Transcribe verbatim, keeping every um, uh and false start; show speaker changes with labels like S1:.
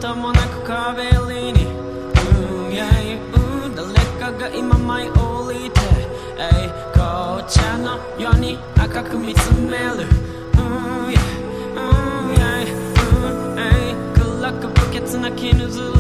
S1: ともなく壁に、うん、yeah, うん、誰かが今舞い降りて、えい紅茶のように赤く見つめる、うん、yeah, うん、yeah, うん、えい暗く不潔な絹ず